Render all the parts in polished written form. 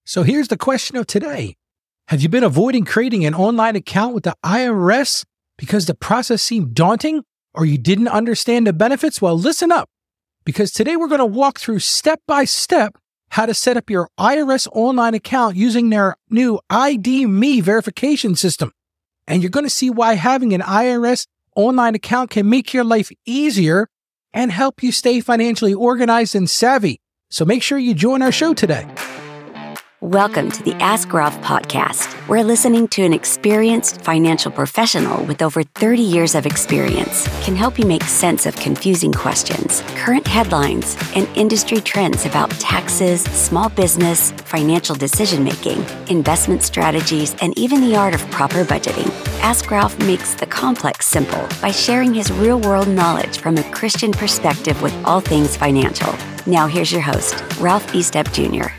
So here's the question of today. Have you been avoiding creating an online account with the IRS because the process seemed daunting or you didn't understand the benefits? Well, listen up, because today we're going to walk through step by step how to set up your IRS online account using their new ID.me verification system. And you're going to see why having an IRS online account can make your life easier and help you stay financially organized and savvy. So make sure you join our show today. Welcome to the Ask Ralph podcast, where listening to an experienced financial professional with over 30 years of experience can help you make sense of confusing questions, current headlines, and industry trends about taxes, small business, financial decision-making, investment strategies, and even the art of proper budgeting. Ask Ralph makes the complex simple by sharing his real-world knowledge from a Christian perspective with all things financial. Now here's your host, Ralph Estep Jr.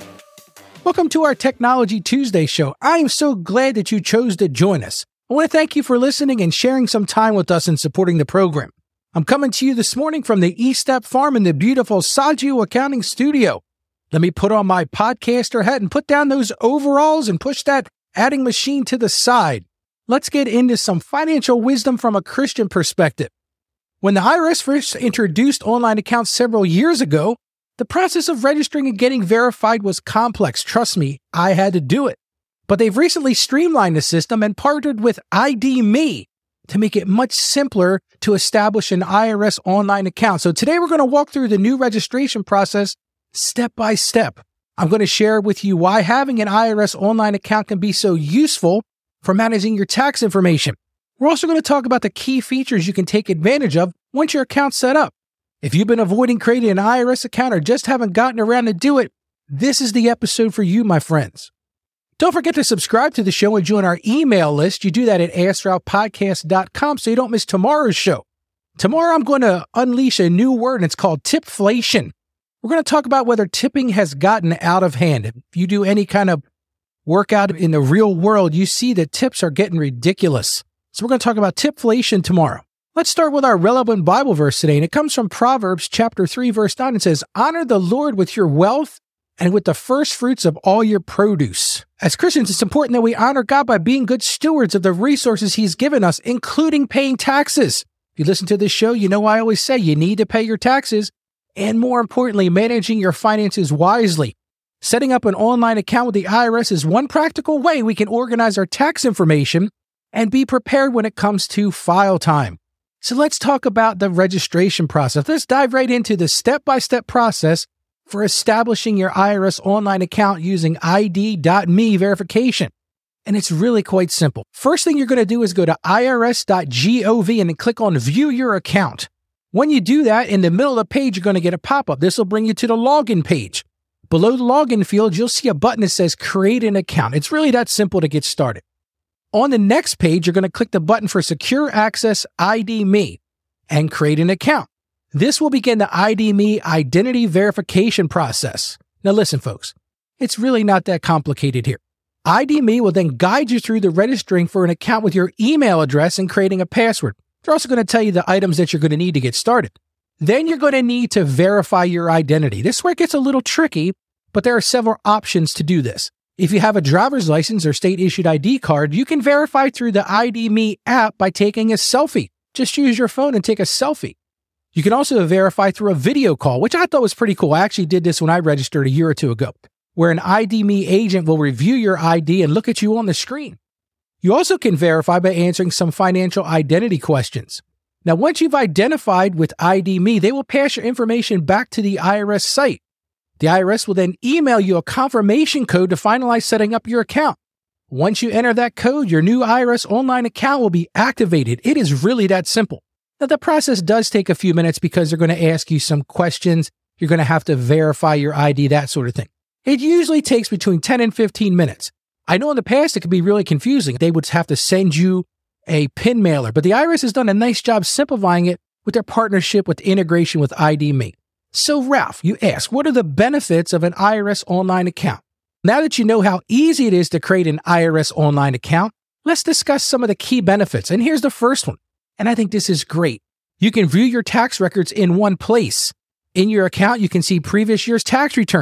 Welcome to our Technology Tuesday show. I am so glad that you chose to join us. I want to thank you for listening and sharing some time with us and supporting the program. I'm coming to you this morning from the Estep Farm in the beautiful Saggio Accounting Studio. Let me put on my podcaster hat and put down those overalls and push that adding machine to the side. Let's get into some financial wisdom from a Christian perspective. When the IRS first introduced online accounts several years ago, the process of registering and getting verified was complex. Trust me, I had to do it. But they've recently streamlined the system and partnered with ID.me to make it much simpler to establish an IRS online account. So today we're going to walk through the new registration process step by step. I'm going to share with you why having an IRS online account can be so useful for managing your tax information. We're also going to talk about the key features you can take advantage of once your account's set up. If you've been avoiding creating an IRS account or just haven't gotten around to do it, this is the episode for you, my friends. Don't forget to subscribe to the show and join our email list. You do that at AskRalphPodcast.com so you don't miss tomorrow's show. Tomorrow I'm going to unleash a new word, and it's called tipflation. We're going to talk about whether tipping has gotten out of hand. If you do any kind of workout in the real world, you see that tips are getting ridiculous. So we're going to talk about tipflation tomorrow. Let's start with our relevant Bible verse today, and it comes from Proverbs chapter 3, verse 9. It says, "Honor the Lord with your wealth and with the first fruits of all your produce." As Christians, it's important that we honor God by being good stewards of the resources He's given us, including paying taxes. If you listen to this show, you know I always say you need to pay your taxes, and more importantly, managing your finances wisely. Setting up an online account with the IRS is one practical way we can organize our tax information and be prepared when it comes to file time. So let's talk about the registration process. Let's dive right into the step-by-step process for establishing your IRS online account using ID.me verification. And it's really quite simple. First thing you're going to do is go to irs.gov and then click on View Your Account. When you do that, in the middle of the page, you're going to get a pop-up. This will bring you to the login page. Below the login field, you'll see a button that says Create an Account. It's really that simple to get started. On the next page, you're going to click the button for Secure Access ID.me and create an account. This will begin the ID.me identity verification process. Now listen, folks, it's really not that complicated here. ID.me will then guide you through the registering for an account with your email address and creating a password. They're also going to tell you the items that you're going to need to get started. Then you're going to need to verify your identity. This is where it gets a little tricky, but there are several options to do this. If you have a driver's license or state-issued ID card, you can verify through the ID.me app by taking a selfie. Just use your phone and take a selfie. You can also verify through a video call, which I thought was pretty cool. I actually did this when I registered a year or two ago, where an ID.me agent will review your ID and look at you on the screen. You also can verify by answering some financial identity questions. Now, once you've identified with ID.me, they will pass your information back to the IRS site. The IRS will then email you a confirmation code to finalize setting up your account. Once you enter that code, your new IRS online account will be activated. It is really that simple. Now, the process does take a few minutes because they're going to ask you some questions. You're going to have to verify your ID, that sort of thing. It usually takes between 10 and 15 minutes. I know in the past it could be really confusing. They would have to send you a PIN mailer, but the IRS has done a nice job simplifying it with their partnership with integration with ID.me. So, Ralph, you ask, what are the benefits of an IRS online account? Now that you know how easy it is to create an IRS online account, let's discuss some of the key benefits. And here's the first one. And I think this is great. You can view your tax records in one place. In your account, you can see previous year's tax returns.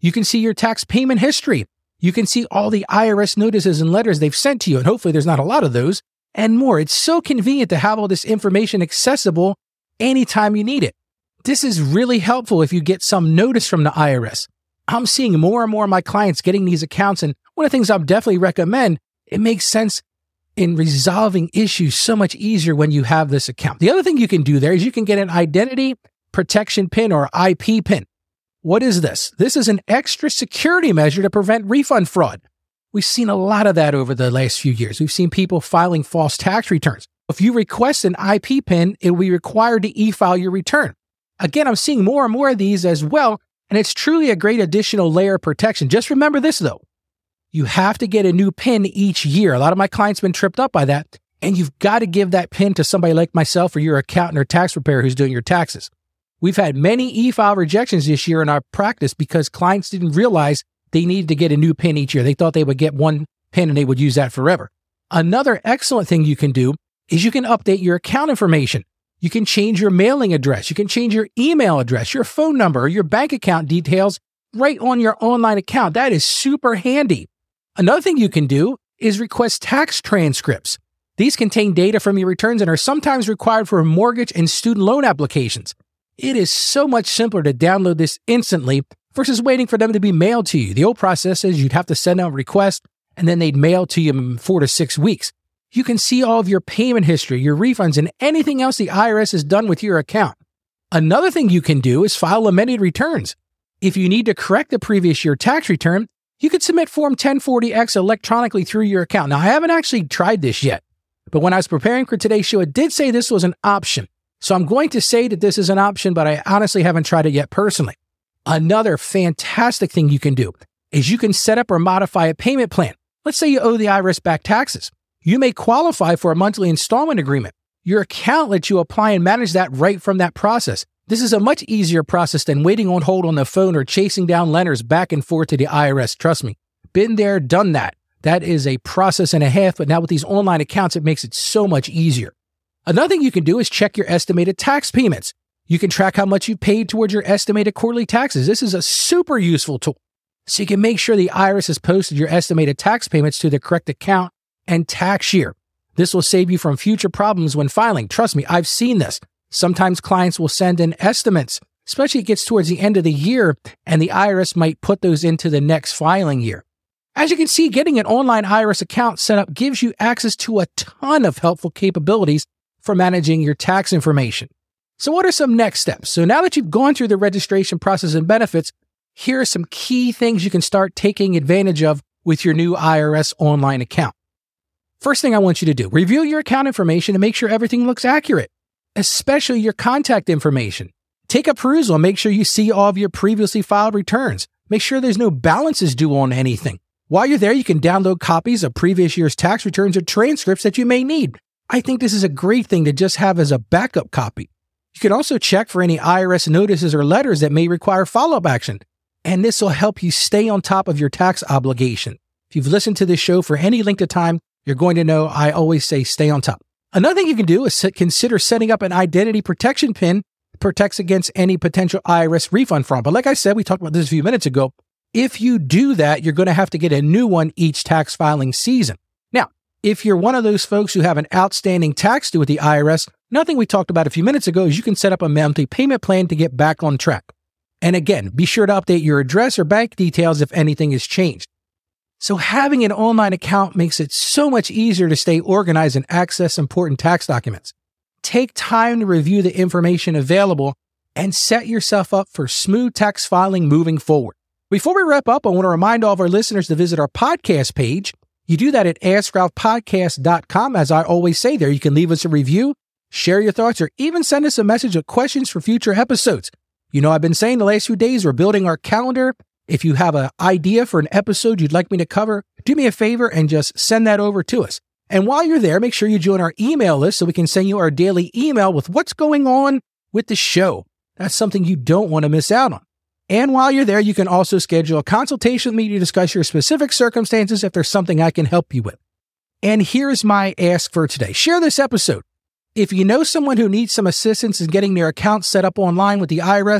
You can see your tax payment history. You can see all the IRS notices and letters they've sent to you, and hopefully there's not a lot of those, and more. It's so convenient to have all this information accessible anytime you need it. This is really helpful if you get some notice from the IRS. I'm seeing more and more of my clients getting these accounts, and one of the things I'll definitely recommend, it makes sense in resolving issues so much easier when you have this account. The other thing you can do there is you can get an identity protection pin or IP pin. What is this? This is an extra security measure to prevent refund fraud. We've seen a lot of that over the last few years. We've seen people filing false tax returns. If you request an IP pin, it will be required to e-file your return. Again, I'm seeing more and more of these as well, and it's truly a great additional layer of protection. Just remember this, though. You have to get a new PIN each year. A lot of my clients have been tripped up by that, and you've got to give that PIN to somebody like myself or your accountant or tax preparer who's doing your taxes. We've had many e-file rejections this year in our practice because clients didn't realize they needed to get a new PIN each year. They thought they would get one PIN and they would use that forever. Another excellent thing you can do is you can update your account information. You can change your mailing address. You can change your email address, your phone number, or your bank account details right on your online account. That is super handy. Another thing you can do is request tax transcripts. These contain data from your returns and are sometimes required for mortgage and student loan applications. It is so much simpler to download this instantly versus waiting for them to be mailed to you. The old process is you'd have to send out a request and then they'd mail to you in 4 to 6 weeks. You can see all of your payment history, your refunds, and anything else the IRS has done with your account. Another thing you can do is file amended returns. If you need to correct the previous year tax return, you can submit Form 1040-X electronically through your account. Now, I haven't actually tried this yet, but when I was preparing for today's show, it did say this was an option. So I'm going to say that this is an option, but I honestly haven't tried it yet personally. Another fantastic thing you can do is you can set up or modify a payment plan. Let's say you owe the IRS back taxes. You may qualify for a monthly installment agreement. Your account lets you apply and manage that right from that process. This is a much easier process than waiting on hold on the phone or chasing down lenders back and forth to the IRS. Trust me, been there, done that. That is a process and a half, but now with these online accounts, it makes it so much easier. Another thing you can do is check your estimated tax payments. You can track how much you paid towards your estimated quarterly taxes. This is a super useful tool. So you can make sure the IRS has posted your estimated tax payments to the correct account and tax year. This will save you from future problems when filing. Trust me, I've seen this. Sometimes clients will send in estimates, especially it gets towards the end of the year, and the IRS might put those into the next filing year. As you can see, getting an online IRS account set up gives you access to a ton of helpful capabilities for managing your tax information. So what are some next steps? So now that you've gone through the registration process and benefits, here are some key things you can start taking advantage of with your new IRS online account. First thing I want you to do, review your account information and make sure everything looks accurate, especially your contact information. Take a perusal and make sure you see all of your previously filed returns. Make sure there's no balances due on anything. While you're there, you can download copies of previous year's tax returns or transcripts that you may need. I think this is a great thing to just have as a backup copy. You can also check for any IRS notices or letters that may require follow-up action, and this will help you stay on top of your tax obligation. If you've listened to this show for any length of time, you're going to know I always say stay on top. Another thing you can do is consider setting up an identity protection pin that protects against any potential IRS refund fraud. But like I said, we talked about this a few minutes ago. If you do that, you're going to have to get a new one each tax filing season. Now, if you're one of those folks who have an outstanding tax due with the IRS, nothing we talked about a few minutes ago is you can set up a monthly payment plan to get back on track. And again, be sure to update your address or bank details if anything has changed. So having an online account makes it so much easier to stay organized and access important tax documents. Take time to review the information available and set yourself up for smooth tax filing moving forward. Before we wrap up, I want to remind all of our listeners to visit our podcast page. You do that at AskRalphPodcast.com. As I always say there, you can leave us a review, share your thoughts, or even send us a message with questions for future episodes. You know, I've been saying the last few days, we're building our calendar. If you have an idea for an episode you'd like me to cover, do me a favor and just send that over to us. And while you're there, make sure you join our email list so we can send you our daily email with what's going on with the show. That's something you don't want to miss out on. And while you're there, you can also schedule a consultation with me to discuss your specific circumstances if there's something I can help you with. And here's my ask for today. Share this episode. If you know someone who needs some assistance in getting their account set up online with the IRS,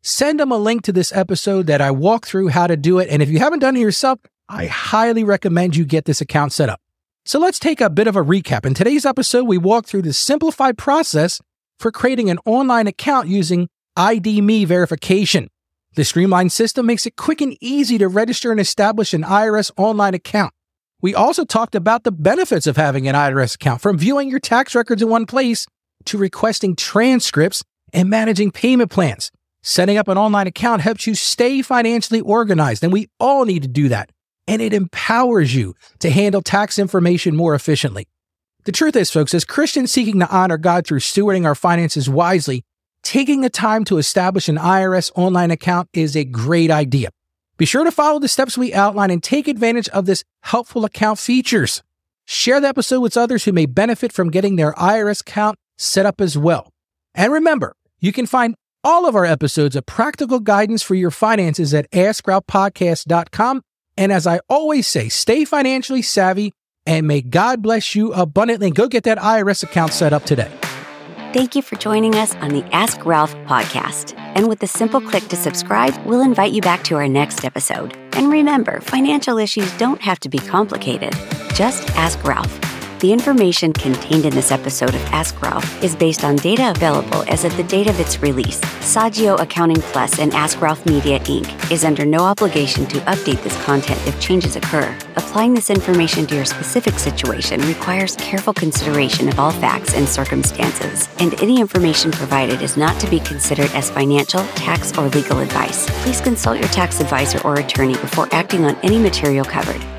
send them a link to this episode that I walk through how to do it. And if you haven't done it yourself, I highly recommend you get this account set up. So let's take a bit of a recap. In today's episode, we walk through the simplified process for creating an online account using ID.me verification. The streamlined system makes it quick and easy to register and establish an IRS online account. We also talked about the benefits of having an IRS account, from viewing your tax records in one place to requesting transcripts and managing payment plans. Setting up an online account helps you stay financially organized, and we all need to do that. And it empowers you to handle tax information more efficiently. The truth is, folks, as Christians seeking to honor God through stewarding our finances wisely, taking the time to establish an IRS online account is a great idea. Be sure to follow the steps we outline and take advantage of this helpful account features. Share the episode with others who may benefit from getting their IRS account set up as well. And remember, you can find all of our episodes of practical guidance for your finances at AskRalphPodcast.com. And as I always say, stay financially savvy and may God bless you abundantly. Go get that IRS account set up today. Thank you for joining us on the Ask Ralph podcast. And with a simple click to subscribe, we'll invite you back to our next episode. And remember, financial issues don't have to be complicated. Just ask Ralph. The information contained in this episode of Ask Ralph is based on data available as of the date of its release. Saggio Accounting Plus and Ask Ralph Media, Inc. is under no obligation to update this content if changes occur. Applying this information to your specific situation requires careful consideration of all facts and circumstances, and any information provided is not to be considered as financial, tax, or legal advice. Please consult your tax advisor or attorney before acting on any material covered.